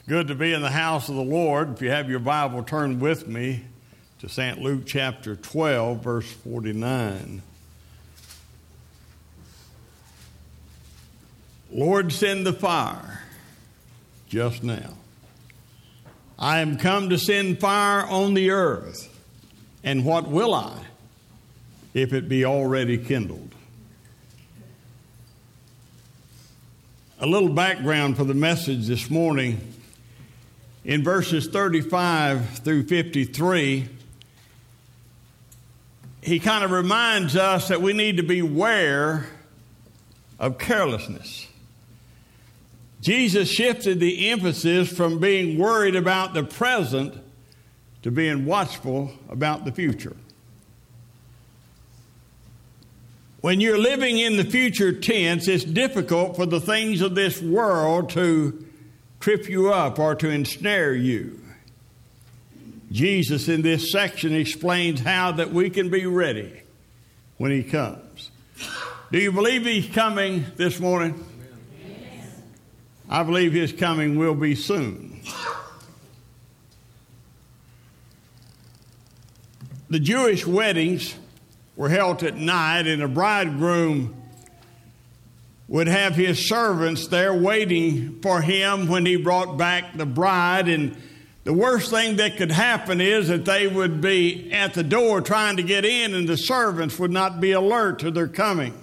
Good to be in the house of the Lord. If you have your Bible, turn with me to St. Luke chapter 12, verse 49. Lord, send the fire just now. I am come to send fire on the earth. And what will I, if it be already kindled? A little background for the message this morning. In verses 35 through 53, he kind of reminds us that we need to beware of carelessness. Jesus shifted the emphasis from being worried about the present to being watchful about the future. When you're living in the future tense, it's difficult for the things of this world to trip you up or to ensnare you. Jesus in this section explains how that we can be ready when he comes. Do you believe he's coming this morning? Yes. I believe his coming will be soon. The Jewish weddings were held at night, and a bridegroom would have his servants there waiting for him when he brought back the bride. And the worst thing that could happen is that they would be at the door trying to get in, and the servants would not be alert to their coming.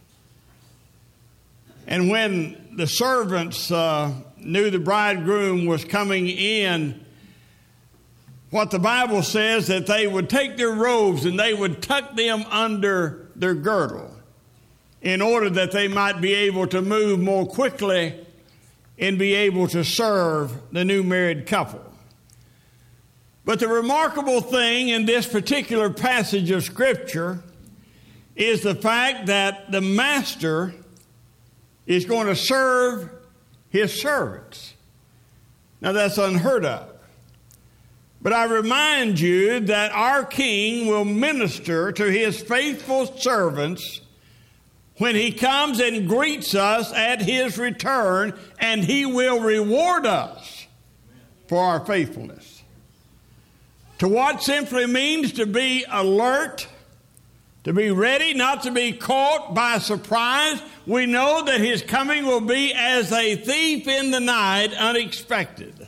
And when the servants knew the bridegroom was coming in, what the Bible says that they would take their robes and they would tuck them under their girdle, in order that they might be able to move more quickly and be able to serve the new married couple. But the remarkable thing in this particular passage of Scripture is the fact that the master is going to serve his servants. Now that's unheard of. But I remind you that our King will minister to his faithful servants when he comes and greets us at his return, and he will reward us for our faithfulness. To watch simply means to be alert, to be ready, not to be caught by surprise. We know that his coming will be as a thief in the night, unexpected.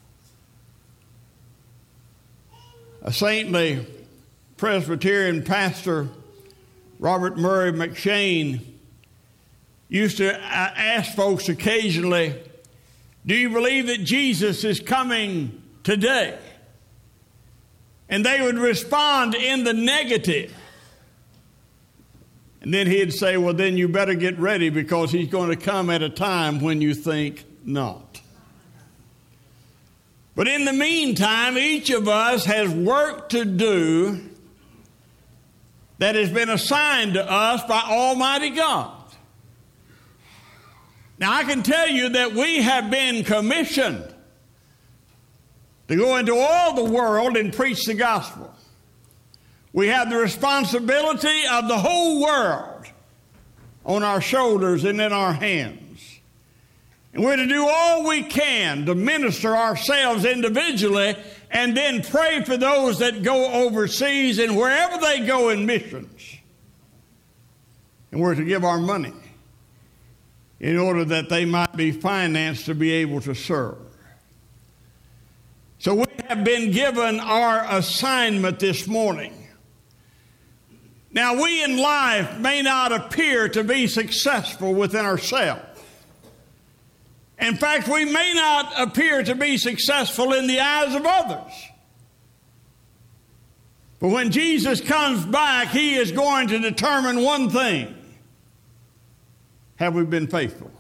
A saintly Presbyterian pastor, Robert Murray McShane, used to ask folks occasionally, do you believe that Jesus is coming today? And they would respond in the negative. And then he'd say, well, then you better get ready, because he's going to come at a time when you think not. But in the meantime, each of us has work to do that has been assigned to us by Almighty God. Now, I can tell you that we have been commissioned to go into all the world and preach the gospel. We have the responsibility of the whole world on our shoulders and in our hands. And we're to do all we can to minister ourselves individually, and then pray for those that go overseas and wherever they go in missions. And we're to give our money in order that they might be financed to be able to serve. So we have been given our assignment this morning. Now, we in life may not appear to be successful within ourselves. In fact, we may not appear to be successful in the eyes of others. But when Jesus comes back, he is going to determine one thing. Have we been faithful?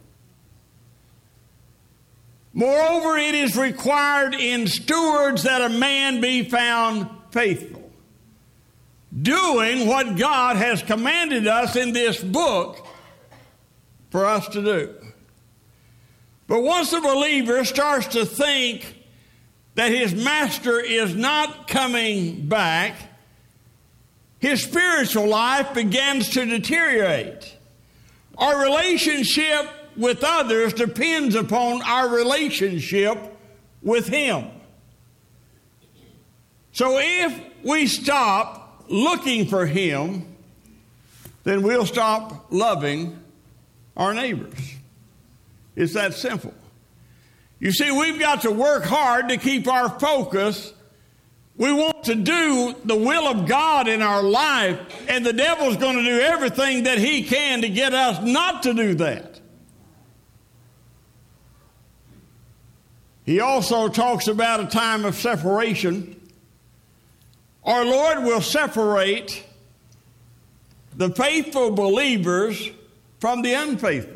Moreover, it is required in stewards that a man be found faithful, doing what God has commanded us in this book for us to do. But once the believer starts to think that his master is not coming back, his spiritual life begins to deteriorate. Our relationship with others depends upon our relationship with Him. So if we stop looking for Him, then we'll stop loving our neighbors. It's that simple. You see, we've got to work hard to keep our focus. We want to do the will of God in our life, and the devil's going to do everything that he can to get us not to do that. He also talks about a time of separation. Our Lord will separate the faithful believers from the unfaithful.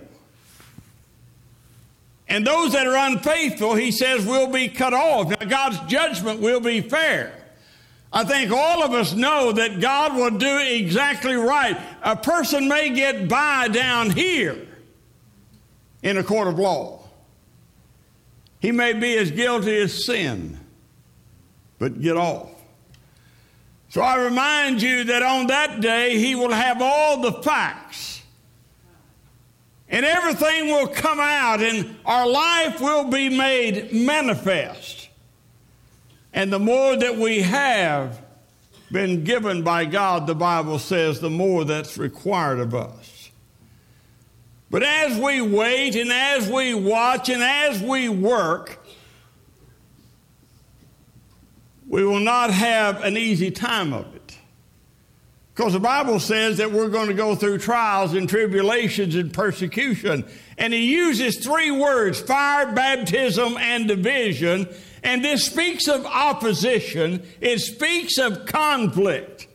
And those that are unfaithful, he says, will be cut off. Now, God's judgment will be fair. I think all of us know that God will do exactly right. A person may get by down here in a court of law. He may be as guilty as sin, but get off. So I remind you that on that day, he will have all the facts. And everything will come out, and our life will be made manifest. And the more that we have been given by God, the Bible says, the more that's required of us. But as we wait, and as we watch, and as we work, we will not have an easy time of it. Because the Bible says that we're going to go through trials and tribulations and persecution. And he uses three words, fire, baptism, and division. And this speaks of opposition. It speaks of conflict.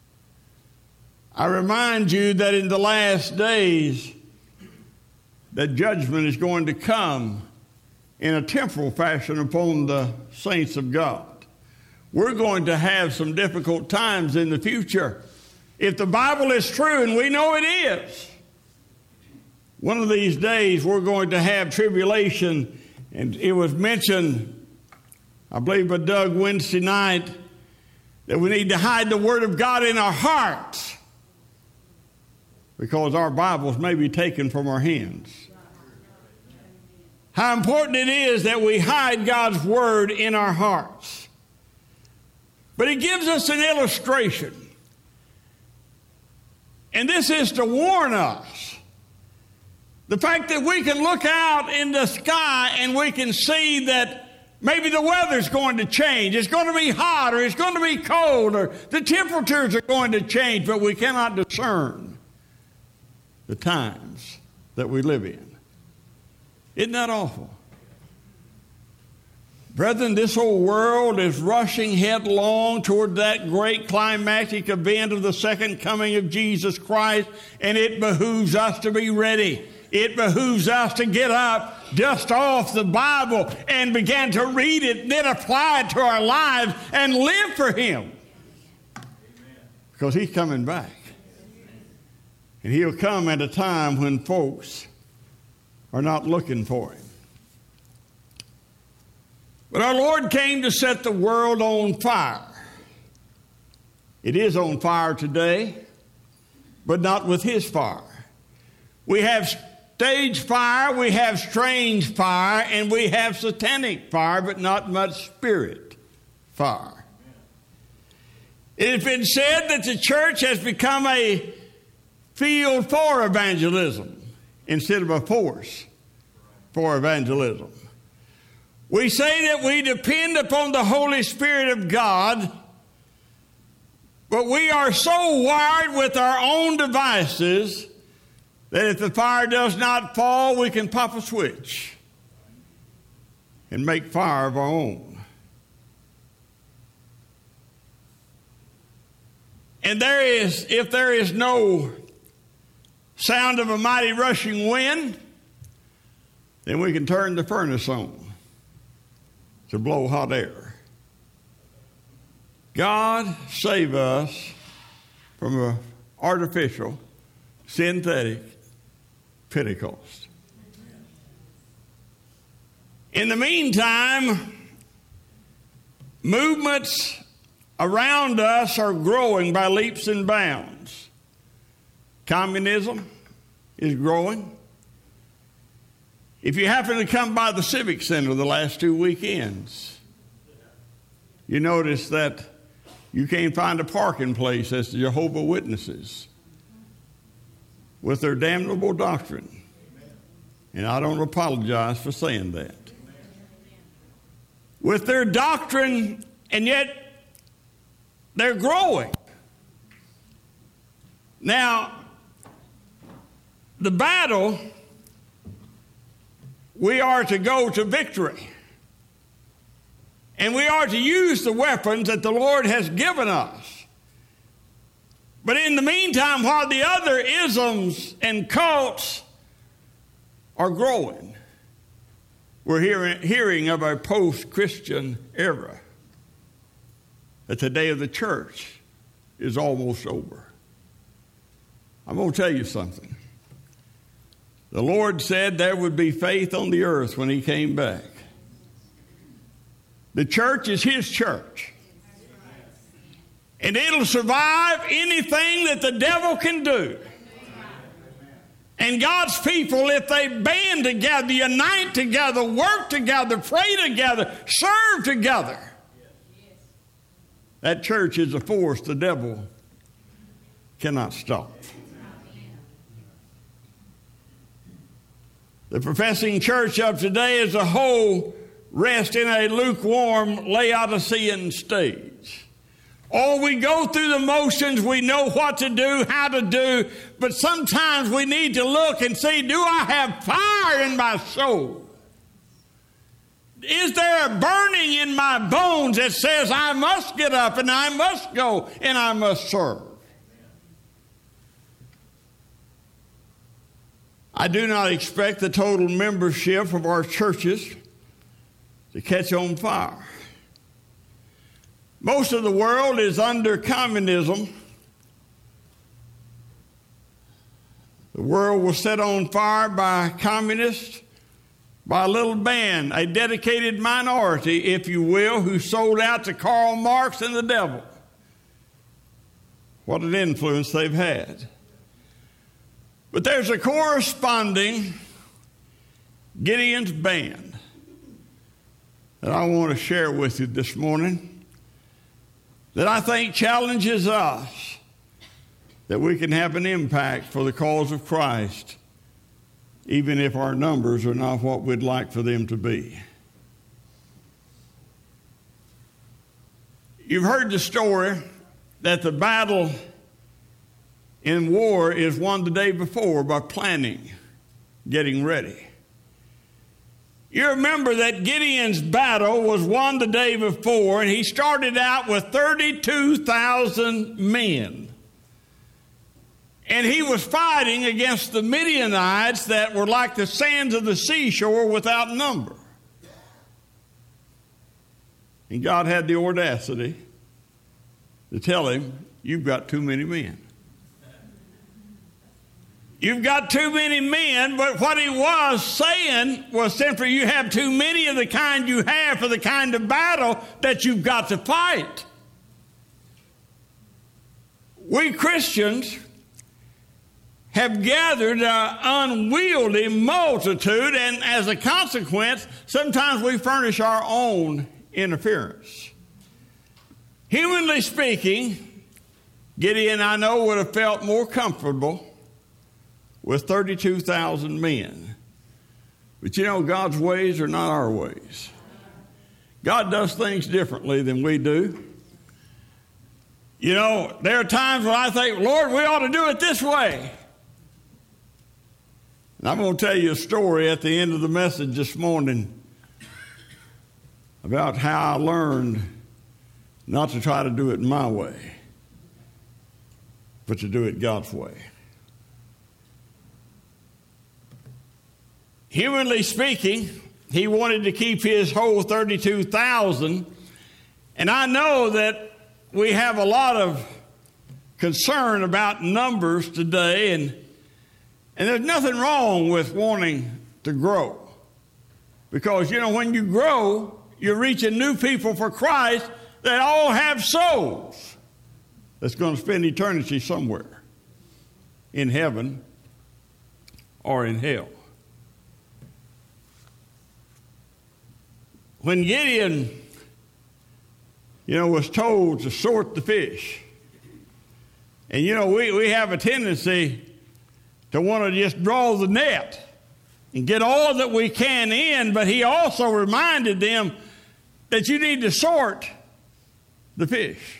I remind you that in the last days, that judgment is going to come in a temporal fashion upon the saints of God. We're going to have some difficult times in the future. If the Bible is true, and we know it is, one of these days we're going to have tribulation. And it was mentioned, I believe by Doug Wednesday night, that we need to hide the Word of God in our hearts because our Bibles may be taken from our hands. How important it is that we hide God's Word in our hearts. But he gives us an illustration. And this is to warn us. The fact that we can look out in the sky and we can see that maybe the weather's going to change. It's going to be hot, or it's going to be cold, or the temperatures are going to change, but we cannot discern the times that we live in. Isn't that awful? Brethren, this whole world is rushing headlong toward that great climactic event of the second coming of Jesus Christ, and it behooves us to be ready. It behooves us to get up, dust off the Bible, and begin to read it, then apply it to our lives and live for Him. Because He's coming back. And He'll come at a time when folks are not looking for Him. But our Lord came to set the world on fire. It is on fire today, but not with His fire. We have stage fire, we have strange fire, and we have satanic fire, but not much spirit fire. It has been said that the church has become a field for evangelism instead of a force for evangelism. We say that we depend upon the Holy Spirit of God, but we are so wired with our own devices that if the fire does not fall, we can pop a switch and make fire of our own. And if there is no sound of a mighty rushing wind, then we can turn the furnace on to blow hot air. God save us from an artificial, synthetic Pentecost. In the meantime, movements around us are growing by leaps and bounds. Communism is growing. If you happen to come by the Civic Center the last 2 weekends, you notice that you can't find a parking place as the Jehovah's Witnesses with their damnable doctrine. And I don't apologize for saying that. With their doctrine, and yet they're growing. Now, the battle, we are to go to victory. And we are to use the weapons that the Lord has given us. But in the meantime, while the other isms and cults are growing, we're hearing of a post-Christian era, that the day of the church is almost over. I'm going to tell you something. The Lord said there would be faith on the earth when He came back. The church is His church. And it'll survive anything that the devil can do. And God's people, if they band together, unite together, work together, pray together, serve together, that church is a force the devil cannot stop. The professing church of today as a whole rest in a lukewarm Laodicean stage. Oh, we go through the motions, we know what to do, how to do, but sometimes we need to look and see, do I have fire in my soul? Is there a burning in my bones that says I must get up and I must go and I must serve? I do not expect the total membership of our churches to catch on fire. Most of the world is under communism. The world was set on fire by communists, by a little band, a dedicated minority, if you will, who sold out to Karl Marx and the devil. What an influence they've had. But there's a corresponding Gideon's band that I want to share with you this morning, that I think challenges us that we can have an impact for the cause of Christ, even if our numbers are not what we'd like for them to be. You've heard the story that the battle in war is won the day before by planning, getting ready. You remember that Gideon's battle was won the day before, and he started out with 32,000 men. And he was fighting against the Midianites that were like the sands of the seashore without number. And God had the audacity to tell him, you've got too many men. You've got too many men, but what he was saying was simply you have too many of the kind you have for the kind of battle that you've got to fight. We Christians have gathered an unwieldy multitude, and as a consequence, sometimes we furnish our own interference. Humanly speaking, Gideon, I know, would have felt more comfortable with 32,000 men. But you know, God's ways are not our ways. God does things differently than we do. You know, there are times when I think, Lord, we ought to do it this way. And I'm going to tell you a story at the end of the message this morning about how I learned not to try to do it my way, but to do it God's way. Humanly speaking, he wanted to keep his whole 32,000. And I know that we have a lot of concern about numbers today, and there's nothing wrong with wanting to grow. Because, you know, when you grow, you're reaching new people for Christ that all have souls that's going to spend eternity somewhere in heaven or in hell. when Gideon, was told to sort the fish, and we have a tendency to want to just draw the net and get all that we can in, but he also reminded them that you need to sort the fish.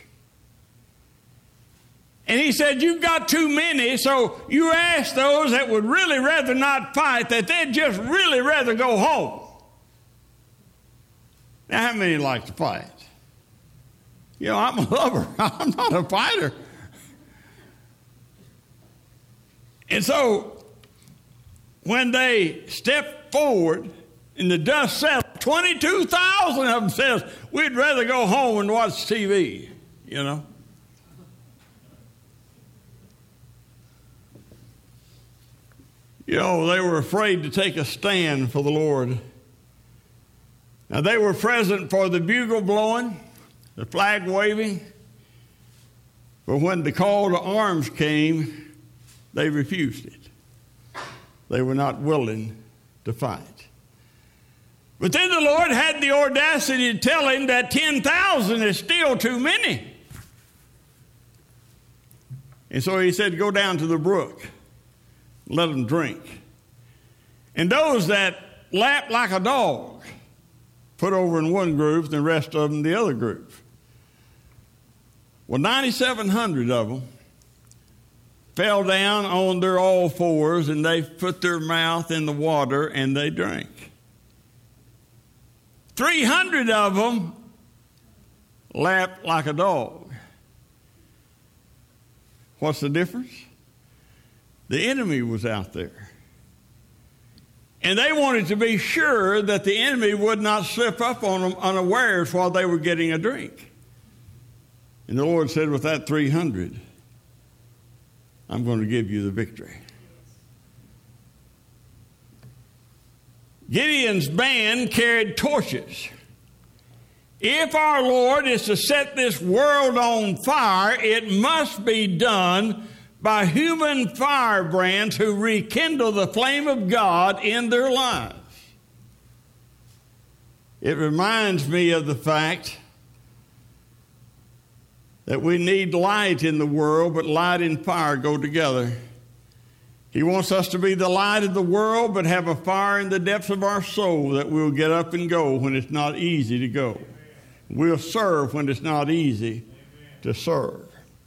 And he said, you've got too many, so you ask those that would really rather not fight, that they'd just really rather go home. Now, how many like to fight? I'm a lover. I'm not a fighter. And so, when they stepped forward and the dust settled, 22,000 of them says, we'd rather go home and watch TV, they were afraid to take a stand for the Lord. Now, they were present for the bugle blowing, the flag waving, but when the call to arms came, they refused it. They were not willing to fight. But then the Lord had the audacity to tell him that 10,000 is still too many. And so he said, go down to the brook. Let them drink. And those that lapped like a dog, put over in one group, and the rest of them the other group. Well, 9,700 of them fell down on their all fours, and they put their mouth in the water, and they drank. 300 of them lapped like a dog. What's the difference? The enemy was out there. And they wanted to be sure that the enemy would not slip up on them unawares while they were getting a drink. And the Lord said, with that 300, I'm going to give you the victory. Gideon's band carried torches. If our Lord is to set this world on fire, it must be done by human firebrands who rekindle the flame of God in their lives. It reminds me of the fact that we need light in the world, but light and fire go together. He wants us to be the light of the world, but have a fire in the depths of our soul that we'll get up and go when it's not easy to go. We'll serve when it's not easy to serve.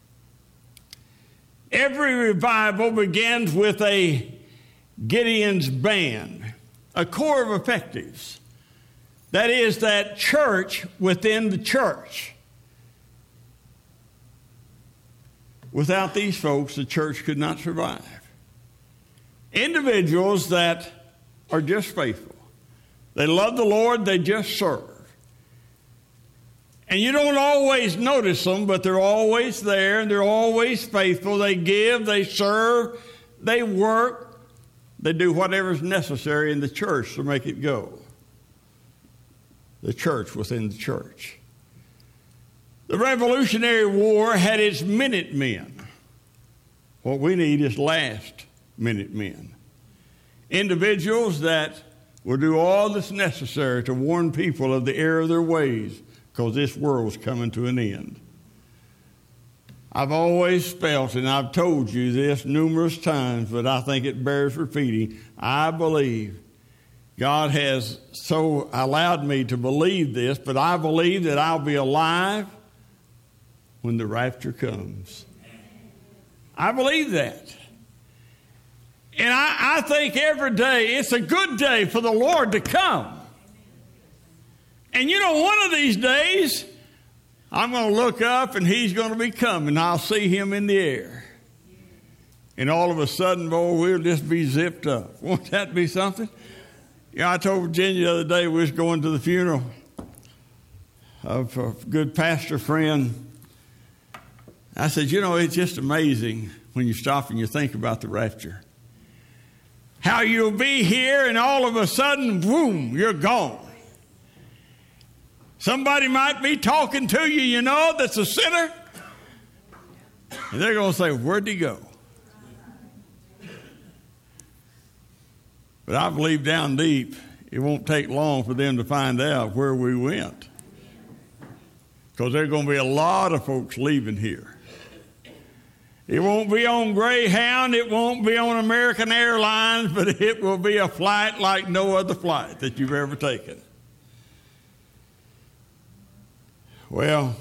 Every revival begins with a Gideon's band, a corps of effectives. That is, that church within the church. Without these folks, the church could not survive. Individuals that are just faithful. They love the Lord, they just serve. And you don't always notice them, but they're always there, and they're always faithful. They give, they serve, they work, they do whatever's necessary in the church to make it go. The church within the church. The Revolutionary War had its Minutemen. What we need is last Minutemen. Individuals that will do all that's necessary to warn people of the error of their ways, because this world's coming to an end. I've always felt, and I've told you this numerous times, but I think it bears repeating, I believe God has so allowed me to believe this, but I believe that I'll be alive when the rapture comes. I believe that. And I think every day it's a good day for the Lord to come. And one of these days, I'm going to look up and he's going to be coming. I'll see him in the air. And all of a sudden, boy, we'll just be zipped up. Won't that be something? I told Virginia the other day we was going to the funeral of a good pastor friend. I said, it's just amazing when you stop and you think about the rapture. How you'll be here and all of a sudden, boom, you're gone. Somebody might be talking to you, that's a sinner. And they're going to say, where'd he go? But I believe down deep, it won't take long for them to find out where we went. Because there are going to be a lot of folks leaving here. It won't be on Greyhound, it won't be on American Airlines, but it will be a flight like no other flight that you've ever taken. Well,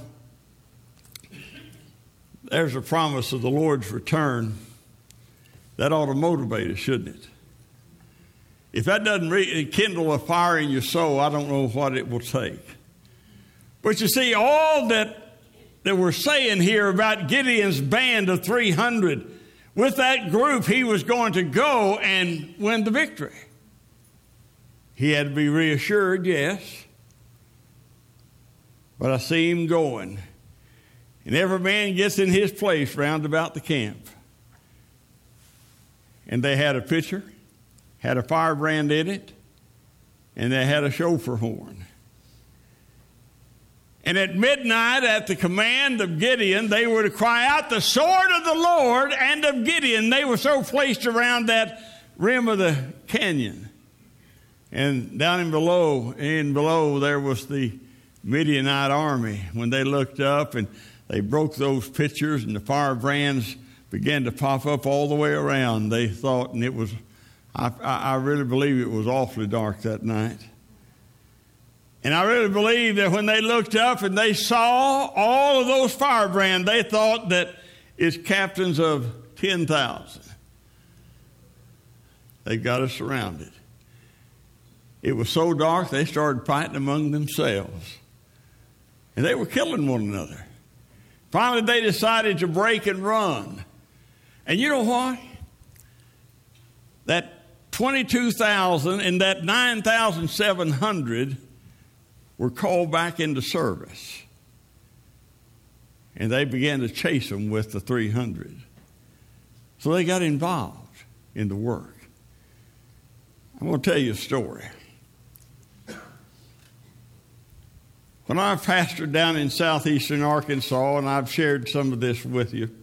there's a promise of the Lord's return. That ought to motivate us, shouldn't it? If that doesn't kindle a fire in your soul, I don't know what it will take. But you see, all that we're saying here about Gideon's band of 300, with that group, he was going to go and win the victory. He had to be reassured, yes. But I see him going. And every man gets in his place round about the camp. And they had a pitcher, had a firebrand in it, and they had a shofar horn. And at midnight, at the command of Gideon, they were to cry out, "The sword of the Lord and of Gideon." They were so placed around that rim of the canyon. And down in below, there was the Midianite army. When they looked up and they broke those pitchers and the firebrands began to pop up all the way around, they thought, and it was, I really believe it was awfully dark that night. And I really believe that when they looked up and they saw all of those firebrands, they thought that it's captains of 10,000. They got us surrounded. It was so dark, they started fighting among themselves. And they were killing one another. Finally, they decided to break and run. And you know what? That 22,000 and that 9,700 were called back into service. And they began to chase them with the 300. So they got involved in the work. I'm going to tell you a story. When I pastored down in southeastern Arkansas, and I've shared some of this with you,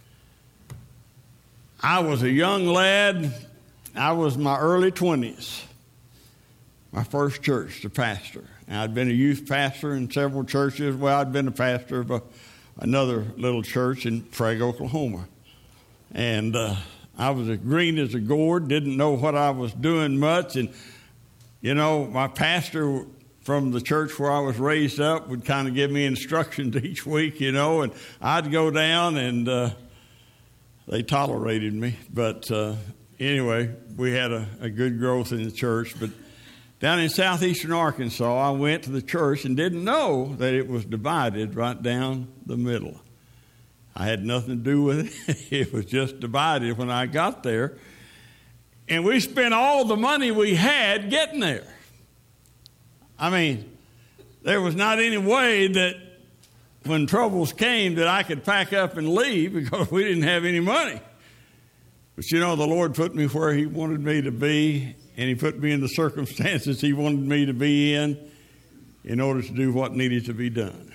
I was a young lad. I was in my early 20s, my first church to pastor. And I'd been a youth pastor in several churches. Well, I'd been a pastor of another little church in Prague, Oklahoma. And I was as green as a gourd, didn't know what I was doing much. And, you know, my pastor from the church where I was raised up would kind of give me instructions each week, you know, and I'd go down and they tolerated me. But anyway, we had a good growth in the church. But down in southeastern Arkansas, I went to the church and didn't know that it was divided right down the middle. I had nothing to do with it. It was just divided when I got there. And we spent all the money we had getting there. I mean, there was not any way that when troubles came that I could pack up and leave because we didn't have any money. But you know, the Lord put me where He wanted me to be, and He put me in the circumstances He wanted me to be in order to do what needed to be done.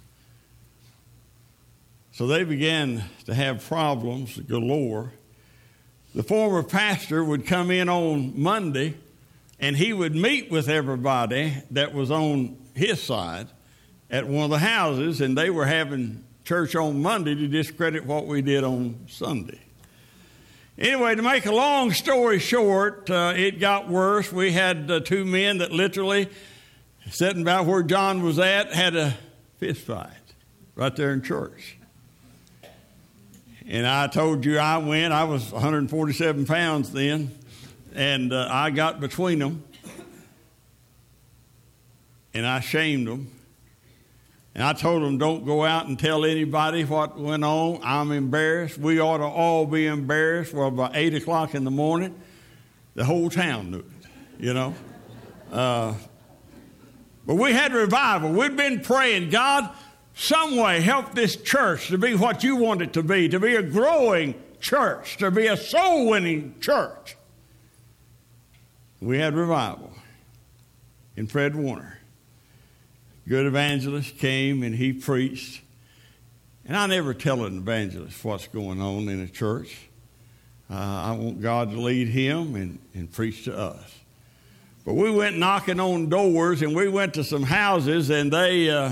So they began to have problems galore. The former pastor would come in on Monday, and he would meet with everybody that was on his side at one of the houses, and they were having church on Monday to discredit what we did on Sunday. Anyway, to make a long story short, it got worse. We had two men that literally, sitting about where John was at, had a fist fight right there in church. And I told you I went. I was 147 pounds then. And I got between them, and I shamed them. And I told them, don't go out and tell anybody what went on. I'm embarrassed. We ought to all be embarrassed. Well, by 8 o'clock in the morning, the whole town knew it, you know. But we had revival. We'd been praying, God, some way help this church to be what you want it to be a growing church, to be a soul-winning church. We had revival in Fred Warner. Good evangelist came and he preached. And I never tell an evangelist what's going on in a church. I want God to lead him and preach to us. But we went knocking on doors, and we went to some houses, and they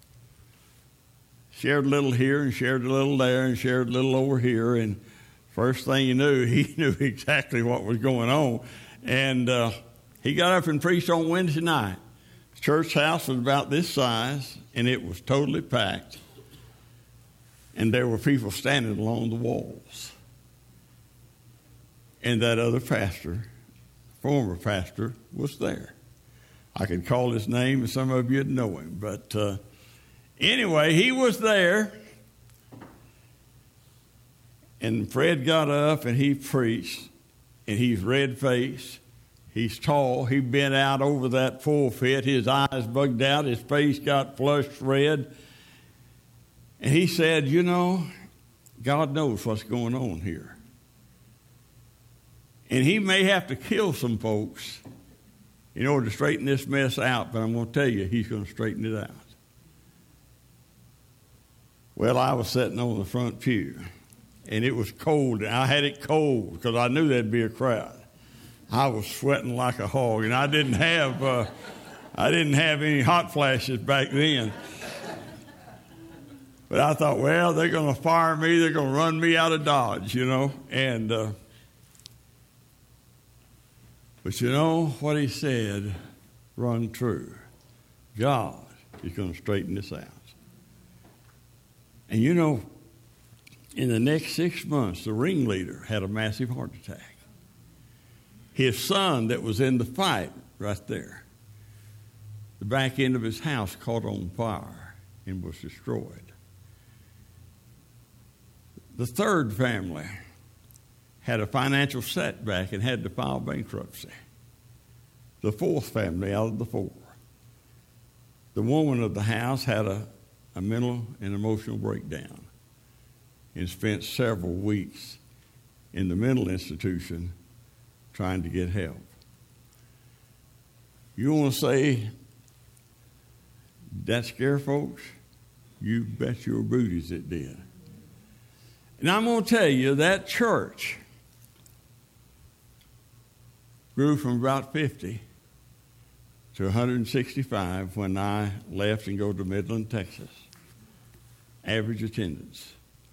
shared a little here and shared a little there and shared a little over here. And first thing you knew, he knew exactly what was going on. And he got up and preached on Wednesday night. The church house was about this size, and it was totally packed. And there were people standing along the walls. And that other pastor, former pastor, was there. I could call his name, and some of you'd know him. But anyway, he was there. And Fred got up, and he preached. And he's red-faced. He's tall. He bent out over that pulpit. His eyes bugged out. His face got flushed red. And he said, you know, God knows what's going on here. And he may have to kill some folks in order to straighten this mess out, but I'm going to tell you, he's going to straighten it out. Well, I was sitting on the front pew, and it was cold. And I had it cold because I knew there'd be a crowd. I was sweating like a hog, and I didn't have any hot flashes back then. But I thought, well, they're going to fire me. They're going to run me out of Dodge, you know. And but you know what he said rung true. God is going to straighten this out. And you know, in the next 6 months, the ringleader had a massive heart attack. His son that was in the fight right there, the back end of his house caught on fire and was destroyed. The third family had a financial setback and had to file bankruptcy. The fourth family out of the four, the woman of the house had a mental and emotional breakdown and spent several weeks in the mental institution trying to get help. You want to say that scare folks? You bet your booties it did. And I'm going to tell you, that church grew from about 50 to 165 when I left and go to Midland, Texas. Average attendance.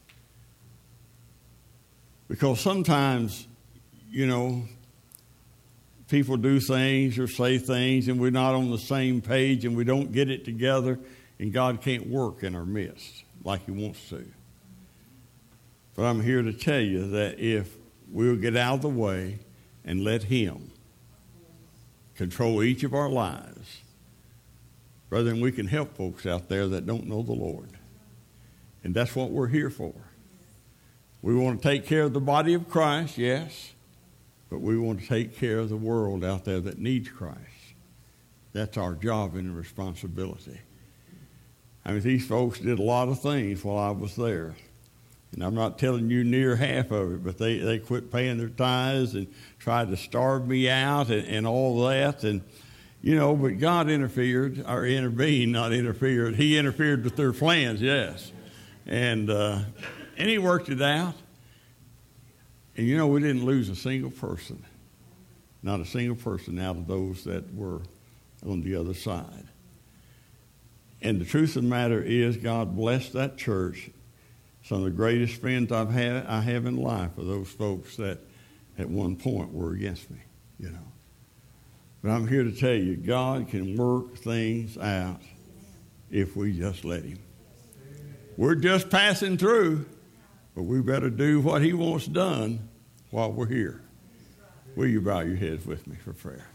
Because sometimes, you know, people do things or say things and we're not on the same page and we don't get it together, and God can't work in our midst like he wants to. But I'm here to tell you that if we'll get out of the way and let him control each of our lives, brethren, we can help folks out there that don't know the Lord. And that's what we're here for. We want to take care of the body of Christ, yes, but we want to take care of the world out there that needs Christ. That's our job and responsibility. I mean, these folks did a lot of things while I was there. And I'm not telling you near half of it, but they quit paying their tithes and tried to starve me out and all that. And, you know, but God interfered, or intervened, not interfered. He interfered with their plans, yes. And he worked it out. And, you know, we didn't lose a single person, not a single person out of those that were on the other side. And the truth of the matter is, God blessed that church. Some of the greatest friends I have in life are those folks that at one point were against me, you know. But I'm here to tell you, God can work things out if we just let him. We're just passing through, but we better do what he wants done while we're here. Will you bow your heads with me for prayer?